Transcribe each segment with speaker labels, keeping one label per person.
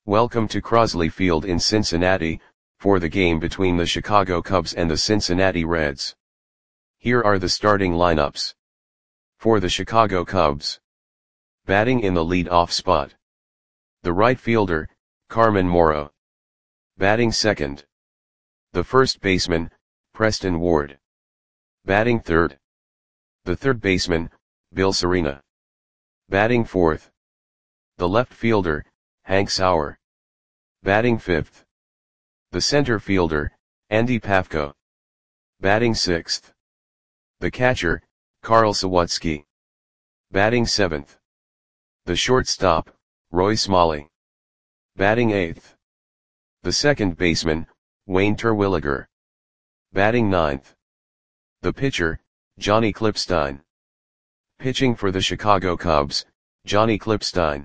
Speaker 1: Welcome to Crosley Field in Cincinnati, for the game between the Chicago Cubs and the Cincinnati Reds. Here are the starting lineups. For the Chicago Cubs. Batting in the lead-off spot. The right fielder, Carmen Morrow. Batting second. The first baseman, Preston Ward. Batting third. The third baseman, Bill Serena. Batting fourth. The left fielder, Hank Sauer. Batting fifth. The center fielder, Andy Pafko. Batting sixth. The catcher, Carl Sawatsky. Batting seventh. The shortstop, Roy Smalley. Batting eighth. The second baseman, Wayne Terwilliger. Batting ninth. The pitcher, Johnny Klippstein. Pitching for the Chicago Cubs, Johnny Klippstein.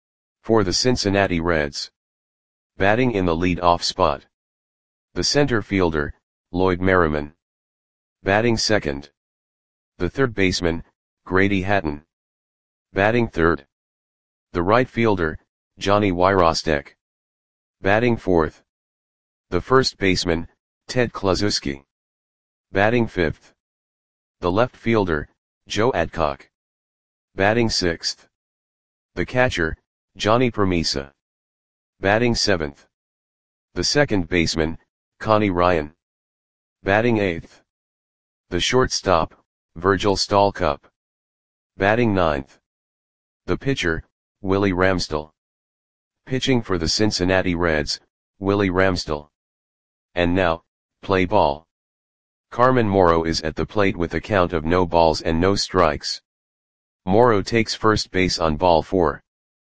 Speaker 1: For the Cincinnati Reds. Batting in the lead-off spot. The center fielder, Lloyd Merriman. Batting second. The third baseman, Grady Hatton. Batting third. The right fielder, Johnny Wyrostek. Batting fourth. The first baseman, Ted Kluszewski. Batting fifth. The left fielder, Joe Adcock. Batting sixth. The catcher, Johnny Permisa. Batting seventh. The second baseman, Connie Ryan. Batting eighth. The shortstop, Virgil Stalcup. Batting ninth. The pitcher, Willie Ramsdell. Pitching for the Cincinnati Reds, Willie Ramsdell. And now, play ball. Carmen Morrow is at the plate with a count of no balls and no strikes. Morrow takes first base on ball 4.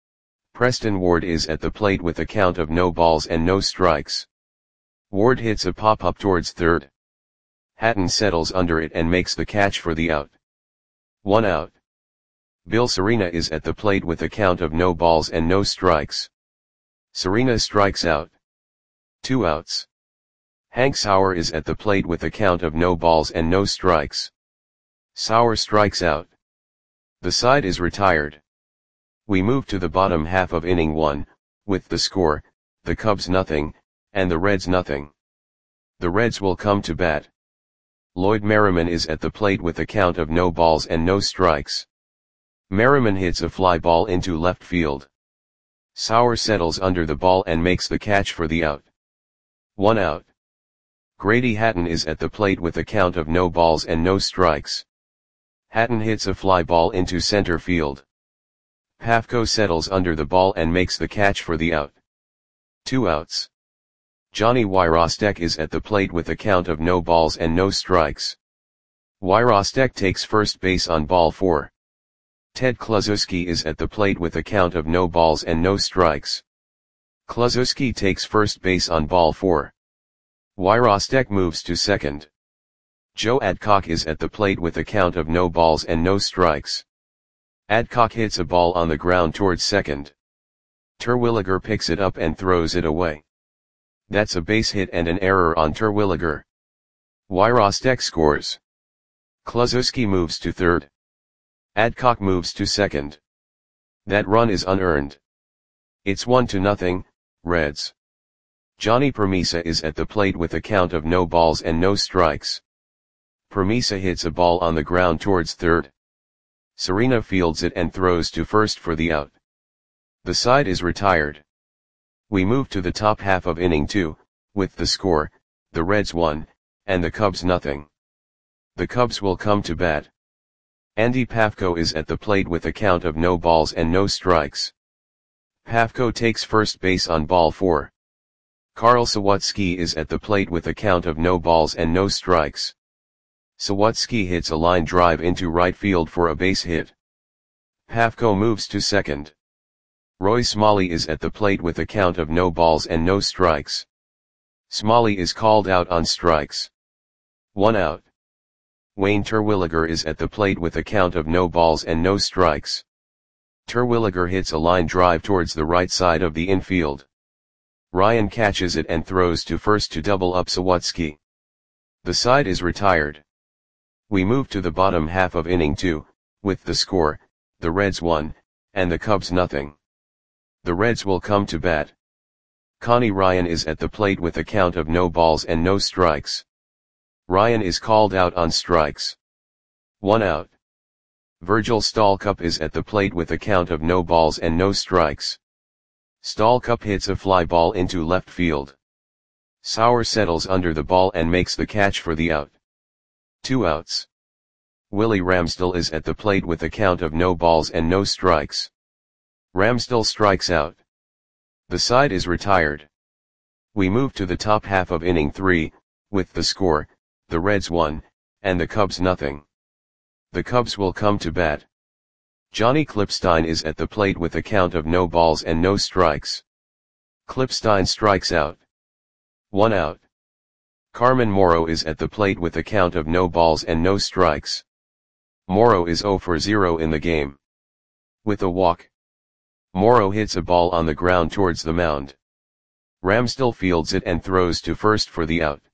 Speaker 1: Preston Ward is at the plate with a count of no balls and no strikes. Ward hits a pop-up towards third. Hatton settles under it and makes the catch for the out. 1 out. Bill Serena is at the plate with a count of no balls and no strikes. Serena strikes out. 2 outs. Hank Sauer is at the plate with a count of no balls and no strikes. Sauer strikes out. The side is retired. We move to the bottom half of inning 1, with the score, the Cubs nothing, and the Reds nothing. The Reds will come to bat. Lloyd Merriman is at the plate with a count of no balls and no strikes. Merriman hits a fly ball into left field. Sauer settles under the ball and makes the catch for the out. 1 out. Grady Hatton is at the plate with a count of no balls and no strikes. Hatton hits a fly ball into center field. Pafko settles under the ball and makes the catch for the out. 2 outs. Johnny Wyrostek is at the plate with a count of no balls and no strikes. Wyrostek takes first base on ball 4. Ted Kluszewski is at the plate with a count of no balls and no strikes. Kluszewski takes first base on ball 4. Wyrostek moves to second. Joe Adcock is at the plate with a count of no balls and no strikes. Adcock hits a ball on the ground towards second. Terwilliger picks it up and throws it away. That's a base hit and an error on Terwilliger. Wyrostek scores. Kluszewski moves to third. Adcock moves to second. That run is unearned. It's 1-0, Reds. Johnny Permisa is at the plate with a count of no balls and no strikes. Permisa hits a ball on the ground towards third. Serena fields it and throws to first for the out. The side is retired. We move to the top half of inning 2, with the score, the Reds 1, and the Cubs nothing. The Cubs will come to bat. Andy Pafko is at the plate with a count of no balls and no strikes. Pafko takes first base on ball 4. Carl Sawatsky is at the plate with a count of no balls and no strikes. Sawatsky hits a line drive into right field for a base hit. Pafko moves to second. Roy Smalley is at the plate with a count of no balls and no strikes. Smalley is called out on strikes. 1 out. Wayne Terwilliger is at the plate with a count of no balls and no strikes. Terwilliger hits a line drive towards the right side of the infield. Ryan catches it and throws to first to double up Sawatsky. The side is retired. We move to the bottom half of inning 2, with the score, the Reds 1, and the Cubs nothing. The Reds will come to bat. Connie Ryan is at the plate with a count of no balls and no strikes. Ryan is called out on strikes. 1 out. Virgil Stalcup is at the plate with a count of no balls and no strikes. Stalcup hits a fly ball into left field. Sauer settles under the ball and makes the catch for the out. 2 outs. Willie Ramsdell is at the plate with a count of no balls and no strikes. Ramsdell strikes out. The side is retired. We move to the top half of inning 3, with the score, the Reds 1, and the Cubs nothing. The Cubs will come to bat. Johnny Klippstein is at the plate with a count of no balls and no strikes. Klippstein strikes out. 1 out. Carmen Morrow is at the plate with a count of no balls and no strikes. Morrow is 0 for 0 in the game. With a walk. Morrow hits a ball on the ground towards the mound. Ramsdell fields it and throws to first for the out.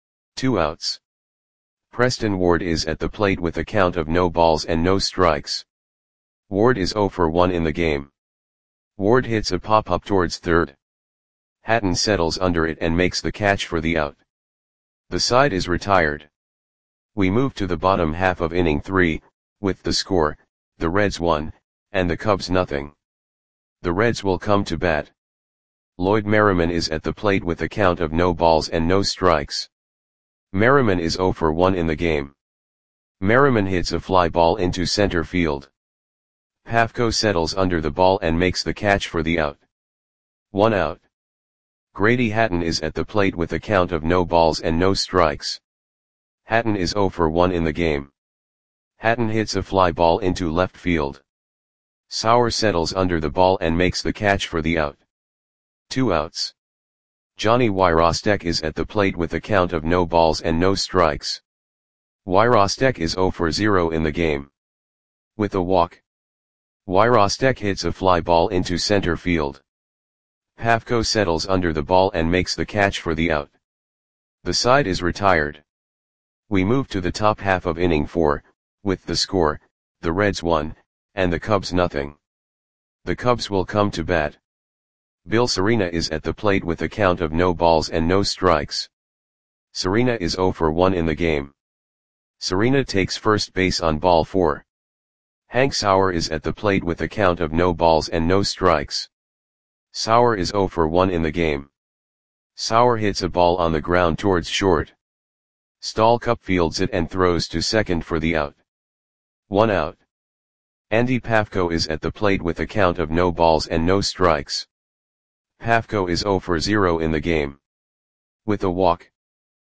Speaker 1: 2 outs. Preston Ward is at the plate with a count of no balls and no strikes. Ward is 0 for 1 in the game. Ward hits a pop-up towards third. Hatton settles under it and makes the catch for the out. The side is retired. We move to the bottom half of inning 3, with the score, the Reds 1, and the Cubs nothing. The Reds will come to bat. Lloyd Merriman is at the plate with a count of no balls and no strikes. Merriman is 0 for 1 in the game. Merriman hits a fly ball into center field. Pafko settles under the ball and makes the catch for the out. 1 out. Grady Hatton is at the plate with a count of no balls and no strikes. Hatton is 0 for 1 in the game. Hatton hits a fly ball into left field. Sauer settles under the ball and makes the catch for the out. 2 outs. Johnny Wyrostek is at the plate with a count of no balls and no strikes. Wyrostek is 0 for 0 in the game. With a walk. Wyrostek hits a fly ball into center field. Pafko settles under the ball and makes the catch for the out. The side is retired. We move to the top half of inning 4, with the score, the Reds 1, and the Cubs nothing. The Cubs will come to bat. Bill Serena is at the plate with a count of no balls and no strikes. Serena is 0 for 1 in the game. Serena takes first base on ball 4. Hank Sauer is at the plate with a count of no balls and no strikes. Sauer is 0 for 1 in the game. Sauer hits a ball on the ground towards short. Stalcup fields it and throws to second for the out. 1 out. Andy Pafko is at the plate with a count of no balls and no strikes. Pafko is 0 for 0 in the game. With a walk.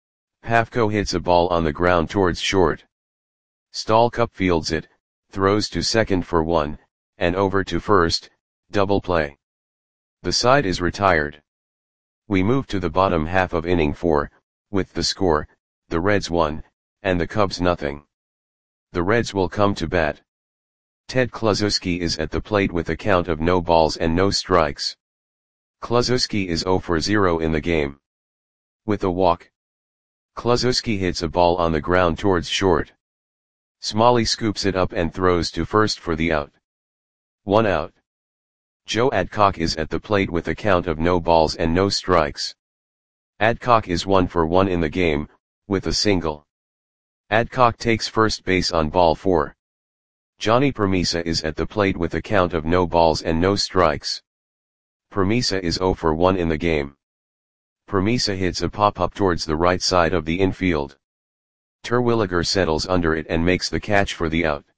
Speaker 1: Pafko hits a ball on the ground towards short. Stalcup fields it, throws to second for 1, and over to first, double play. The side is retired. We move to the bottom half of inning 4, with the score, the Reds 1, and the Cubs nothing. The Reds will come to bat. Ted Kluszewski is at the plate with a count of no balls and no strikes. Kluszewski is 0 for 0 in the game. With a walk. Kluszewski hits a ball on the ground towards short. Smalley scoops it up and throws to first for the out. 1 out. Joe Adcock is at the plate with a count of no balls and no strikes. Adcock is 1 for 1 in the game, with a single. Adcock takes first base on ball 4. Johnny Permisa is at the plate with a count of no balls and no strikes. Permisa is 0 for 1 in the game. Permisa hits a pop-up towards the right side of the infield. Terwilliger settles under it and makes the catch for the out.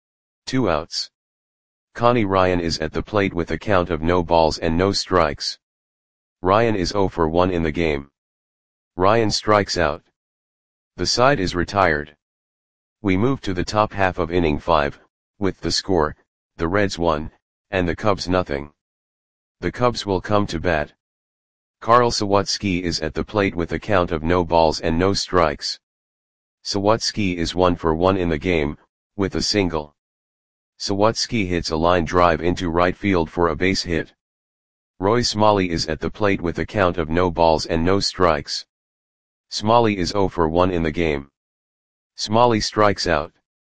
Speaker 1: 2 outs. Connie Ryan is at the plate with a count of no balls and no strikes. Ryan is 0 for 1 in the game. Ryan strikes out. The side is retired. We move to the top half of inning 5, with the score, the Reds 1, and the Cubs nothing. The Cubs will come to bat. Carl Sawatzky is at the plate with a count of no balls and no strikes. Sawatzky is 1 for 1 in the game, with a single. Sawatzky hits a line drive into right field for a base hit. Roy Smalley is at the plate with a count of no balls and no strikes. Smalley is 0 for 1 in the game. Smalley strikes out.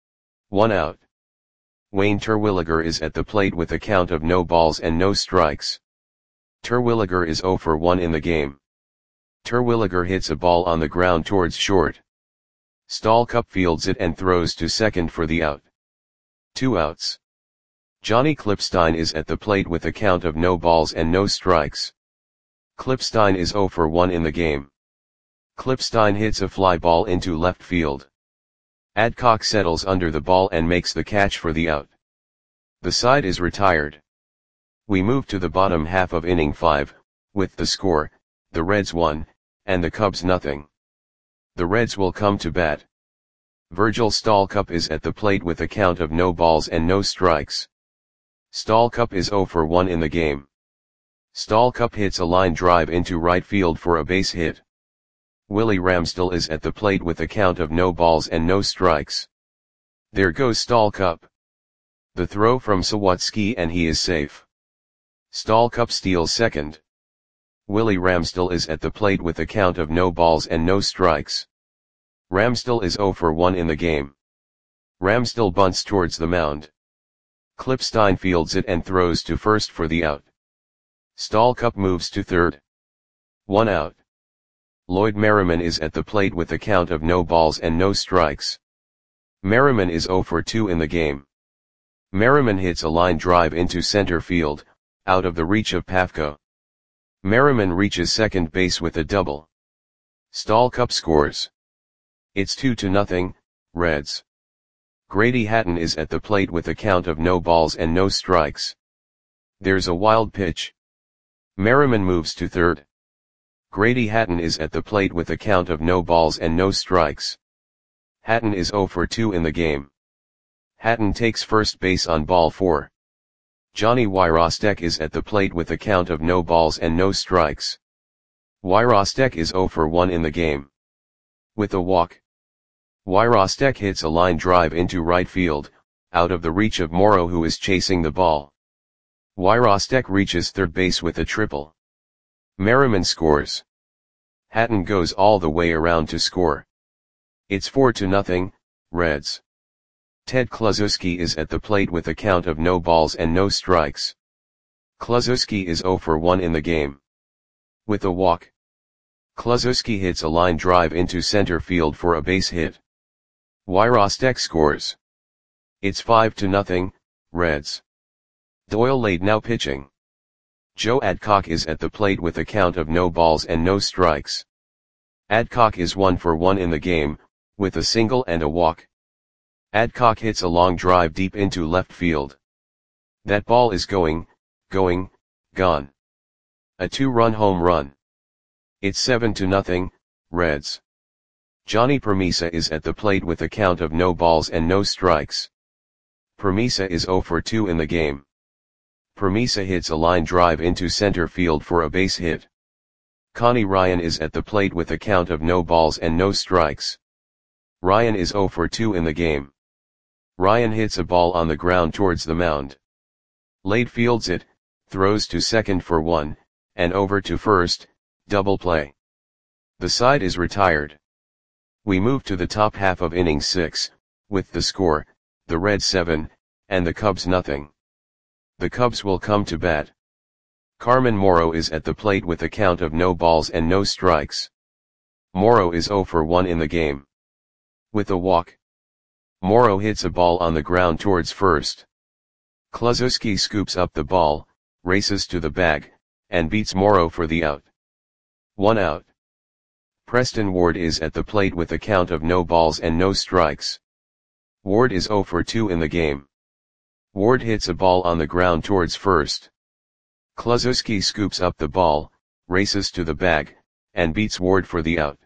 Speaker 1: 1 out. Wayne Terwilliger is at the plate with a count of no balls and no strikes. Terwilliger is 0 for 1 in the game. Terwilliger hits a ball on the ground towards short. Stallcup fields it and throws to second for the out. 2 outs. Johnny Klipstein is at the plate with a count of no balls and no strikes. Klipstein is 0 for 1 in the game. Klipstein hits a fly ball into left field. Adcock settles under the ball and makes the catch for the out. The side is retired. We move to the bottom half of inning 5, with the score, the Reds 1, and the Cubs nothing. The Reds will come to bat. Virgil Stallcup is at the plate with a count of no balls and no strikes. Stallcup is 0 for 1 in the game. Stallcup hits a line drive into right field for a base hit. Willie Ramsdell is at the plate with a count of no balls and no strikes. There goes Stallcup. The throw from Sawatsky and he is safe. Stallcup steals second. Willie Ramsdell is at the plate with a count of no balls and no strikes. Ramsdell is 0 for 1 in the game. Ramsdell bunts towards the mound. Klipstein fields it and throws to first for the out. Stallcup moves to third. 1 out. Lloyd Merriman is at the plate with a count of no balls and no strikes. Merriman is 0 for 2 in the game. Merriman hits a line drive into center field, out of the reach of Pafko. Merriman reaches second base with a double. Stallcup scores. It's 2-0, Reds. Grady Hatton is at the plate with a count of no balls and no strikes. There's a wild pitch. Merriman moves to third. Grady Hatton is at the plate with a count of no balls and no strikes. Hatton is 0 for 2 in the game. Hatton takes first base on ball 4. Johnny Wyrostek is at the plate with a count of no balls and no strikes. Wyrostek is 0 for 1 in the game. With a walk. Wyrostek hits a line drive into right field, out of the reach of Morrow who is chasing the ball. Wyrostek reaches third base with a triple. Merriman scores. Hatton goes all the way around to score. It's 4-0, Reds. Ted Kluszewski is at the plate with a count of no balls and no strikes. Kluszewski is 0 for 1 in the game. With a walk. Kluszewski hits a line drive into center field for a base hit. Wyrostek scores. It's 5-0, Reds. Doyle Lade now pitching. Joe Adcock is at the plate with a count of no balls and no strikes. Adcock is 1 for 1 in the game, with a single and a walk. Adcock hits a long drive deep into left field. That ball is gone. A 2-run home run. It's 7-0, Reds. Johnny Permisa is at the plate with a count of no balls and no strikes. Permisa is 0 for 2 in the game. Permisa hits a line drive into center field for a base hit. Connie Ryan is at the plate with a count of no balls and no strikes. Ryan is 0 for 2 in the game. Ryan hits a ball on the ground towards the mound. Lade fields it, throws to second for 1, and over to first, double play. The side is retired. We move to the top half of inning 6, with the score, the Reds 7, and the Cubs nothing. The Cubs will come to bat. Carmen Morrow is at the plate with a count of no balls and no strikes. Morrow is 0 for 1 in the game. With a walk. Morrow hits a ball on the ground towards first. Kluszewski scoops up the ball, races to the bag, and beats Morrow for the out. 1 out. Preston Ward is at the plate with a count of no balls and no strikes. Ward is 0 for 2 in the game. Ward hits a ball on the ground towards first. Kluszewski scoops up the ball, races to the bag, and beats Ward for the out.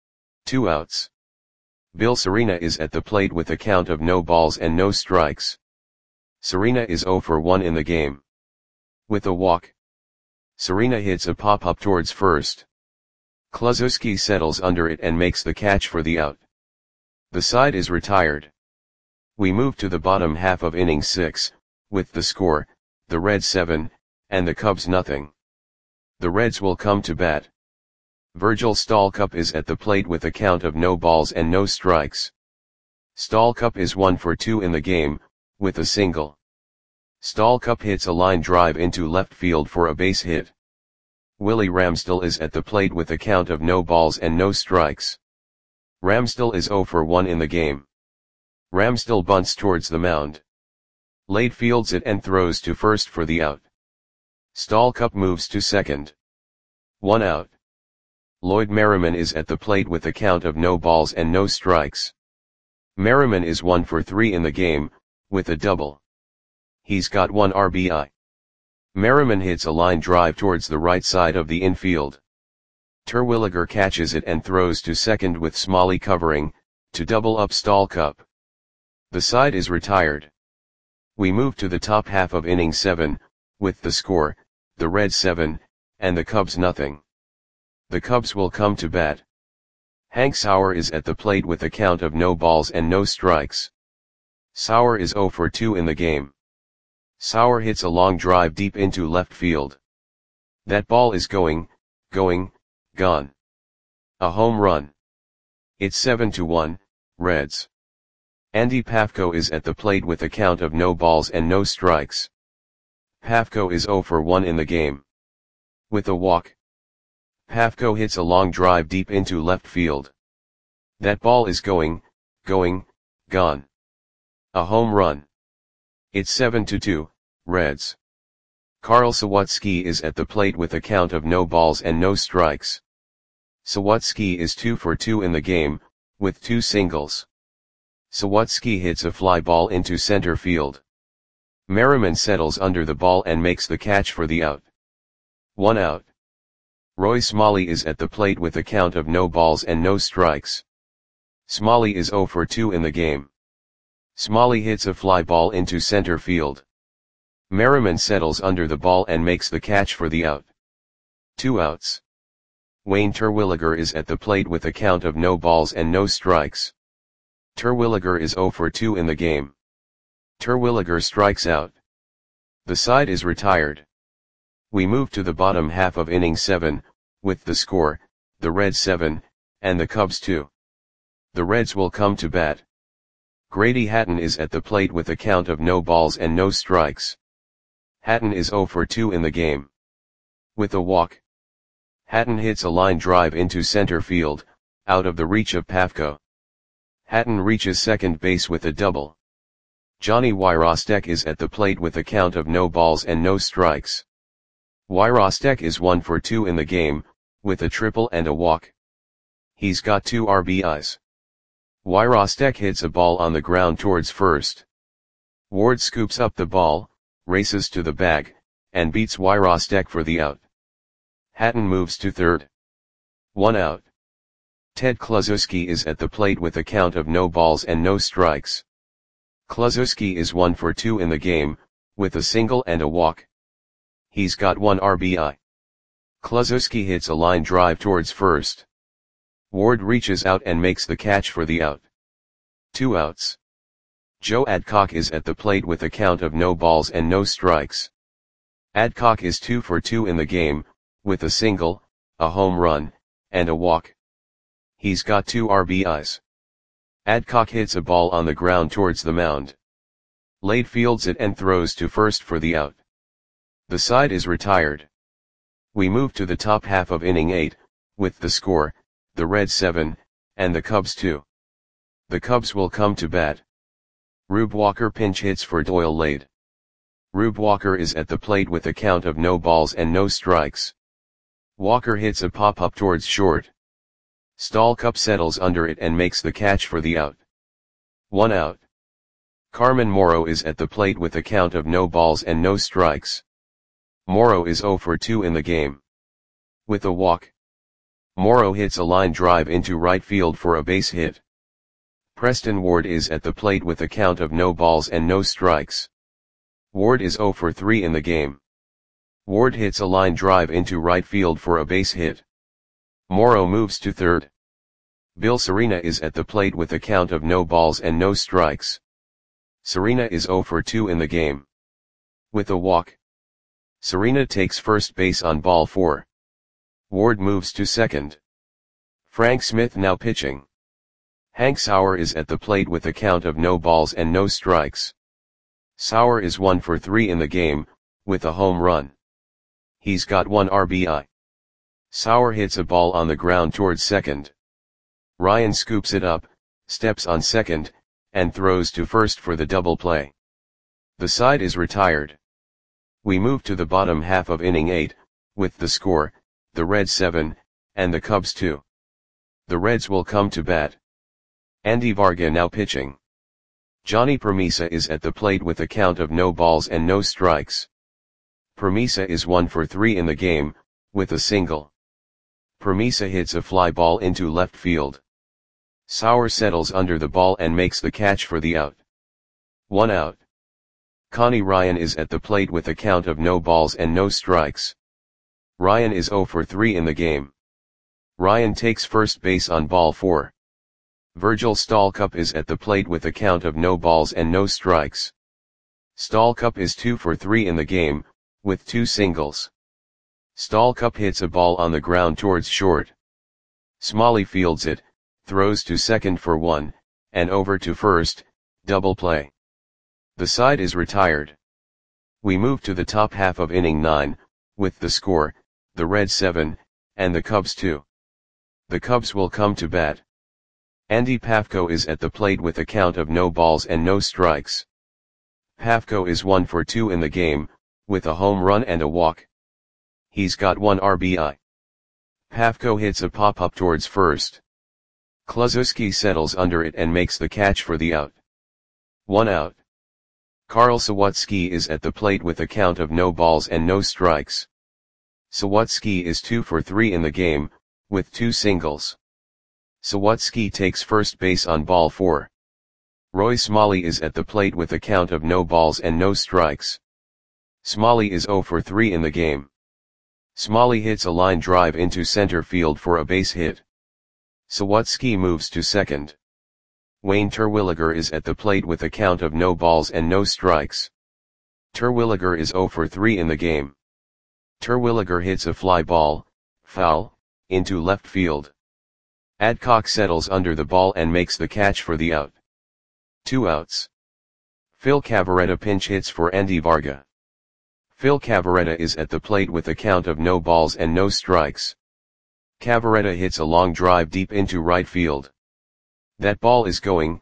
Speaker 1: 2 outs. Bill Serena is at the plate with a count of no balls and no strikes. Serena is 0 for 1 in the game. With a walk. Serena hits a pop-up towards first. Kluszewski settles under it and makes the catch for the out. The side is retired. We move to the bottom half of inning 6, with the score, the Reds 7, and the Cubs nothing. The Reds will come to bat. Virgil Stallcup is at the plate with a count of no balls and no strikes. Stallcup is 1 for 2 in the game, with a single. Stallcup hits a line drive into left field for a base hit. Willie Ramsdell is at the plate with a count of no balls and no strikes. Ramsdell is 0 for 1 in the game. Ramsdell bunts towards the mound. Lade fields it and throws to first for the out. Stallcup moves to second. 1 out. Lloyd Merriman is at the plate with a count of no balls and no strikes. Merriman is 1 for 3 in the game, with a double. He's got 1 RBI. Merriman hits a line drive towards the right side of the infield. Terwilliger catches it and throws to second with Smalley covering, to double up Stallcup. The side is retired. We move to the top half of inning 7, with the score, the Reds 7, and the Cubs nothing. The Cubs will come to bat. Hank Sauer is at the plate with a count of no balls and no strikes. Sauer is 0 for 2 in the game. Sauer hits a long drive deep into left field. That ball is gone. A home run. It's 7-1, Reds. Andy Pafko is at the plate with a count of no balls and no strikes. Pafko is 0 for 1 in the game. With a walk. Pafko hits a long drive deep into left field. That ball is gone. A home run. It's 7-2, Reds. Carl Sawatsky is at the plate with a count of no balls and no strikes. Sawatsky is 2 for 2 in the game, with 2 singles. Sawatsky hits a fly ball into center field. Merriman settles under the ball and makes the catch for the out. 1 out. Roy Smalley is at the plate with a count of no balls and no strikes. Smalley is 0 for 2 in the game. Smalley hits a fly ball into center field. Merriman settles under the ball and makes the catch for the out. 2 outs. Wayne Terwilliger is at the plate with a count of no balls and no strikes. Terwilliger is 0 for 2 in the game. Terwilliger strikes out. The side is retired. We move to the bottom half of inning 7, with the score, the Reds 7, and the Cubs 2. The Reds will come to bat. Grady Hatton is at the plate with a count of no balls and no strikes. Hatton is 0 for 2 in the game. With a walk. Hatton hits a line drive into center field, out of the reach of Pafko. Hatton reaches second base with a double. Johnny Wyrostek is at the plate with a count of no balls and no strikes. Wyrostek is 1 for 2 in the game, with a triple and a walk. He's got 2 RBIs. Wyrostek hits a ball on the ground towards first. Ward scoops up the ball, races to the bag, and beats Wyrostek for the out. Hatton moves to third. 1 out. Ted Kluszewski is at the plate with a count of no balls and no strikes. Kluszewski is 1 for 2 in the game, with a single and a walk. He's got 1 RBI. Kluszewski hits a line drive towards first. Ward reaches out and makes the catch for the out. 2 outs. Joe Adcock is at the plate with a count of no balls and no strikes. Adcock is 2 for 2 in the game, with a single, a home run, and a walk. He's got 2 RBIs. Adcock hits a ball on the ground towards the mound. Lade fields it and throws to first for the out. The side is retired. We move to the top half of inning 8, with the score, the Reds 7, and the Cubs 2. The Cubs will come to bat. Rube Walker pinch hits for Doyle Lade. Rube Walker is at the plate with a count of no balls and no strikes. Walker hits a pop-up towards short. Stallcup settles under it and makes the catch for the out. 1 out. Carmen Morrow is at the plate with a count of no balls and no strikes. Morrow is 0 for 2 in the game. With a walk. Morrow hits a line drive into right field for a base hit. Preston Ward is at the plate with a count of no balls and no strikes. Ward is 0 for 3 in the game. Ward hits a line drive into right field for a base hit. Morrow moves to third. Bill Serena is at the plate with a count of no balls and no strikes. Serena is 0 for 2 in the game. With a walk. Serena takes first base on ball 4. Ward moves to second. Frank Smith now pitching. Hank Sauer is at the plate with a count of no balls and no strikes. Sauer is 1 for 3 in the game, with a home run. He's got 1 RBI. Sauer hits a ball on the ground towards second. Ryan scoops it up, steps on second, and throws to first for the double play. The side is retired. We move to the bottom half of inning 8, with the score, the Reds 7, and the Cubs 2. The Reds will come to bat. Andy Varga now pitching. Johnny Permisa is at the plate with a count of no balls and no strikes. Permisa is 1 for 3 in the game, with a single. Permisa hits a fly ball into left field. Sauer settles under the ball and makes the catch for the out. 1 out. Connie Ryan is at the plate with a count of no balls and no strikes. Ryan is 0 for 3 in the game. Ryan takes first base on ball 4. Virgil Stalcup is at the plate with a count of no balls and no strikes. Stalcup is 2 for 3 in the game, with 2 singles. Stalcup hits a ball on the ground towards short. Smalley fields it, throws to second for 1, and over to first, double play. The side is retired. We move to the top half of inning 9, with the score, the Reds 7, and the Cubs 2. The Cubs will come to bat. Andy Pafko is at the plate with a count of no balls and no strikes. Pafko is 1 for 2 in the game, with a home run and a walk. He's got 1 RBI. Pafko hits a pop-up towards first. Kluszewski settles under it and makes the catch for the out. 1 out. Karl Sawicki is at the plate with a count of no balls and no strikes. Sawicki is 2 for 3 in the game, with 2 singles. Sawicki takes first base on ball 4. Roy Smalley is at the plate with a count of no balls and no strikes. Smalley is 0 for 3 in the game. Smalley hits a line drive into center field for a base hit. Sawicki moves to second. Wayne Terwilliger is at the plate with a count of no balls and no strikes. Terwilliger is 0 for 3 in the game. Terwilliger hits a fly ball, foul, into left field. Adcock settles under the ball and makes the catch for the out. 2 outs. Phil Cavarretta pinch hits for Andy Varga. Phil Cavarretta is at the plate with a count of no balls and no strikes. Cavarretta hits a long drive deep into right field. That ball is gone.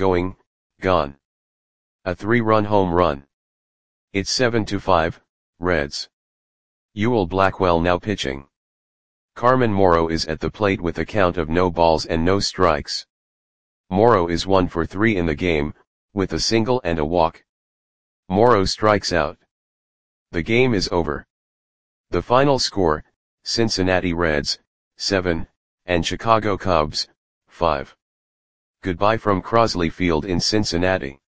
Speaker 1: A 3-run home run. It's 7-5, Reds. Ewell Blackwell now pitching. Carmen Morrow is at the plate with a count of no balls and no strikes. Morrow is 1 for 3 in the game, with a single and a walk. Morrow strikes out. The game is over. The final score, Cincinnati Reds, 7, and Chicago Cubs, 5. Goodbye from Crosley Field in Cincinnati.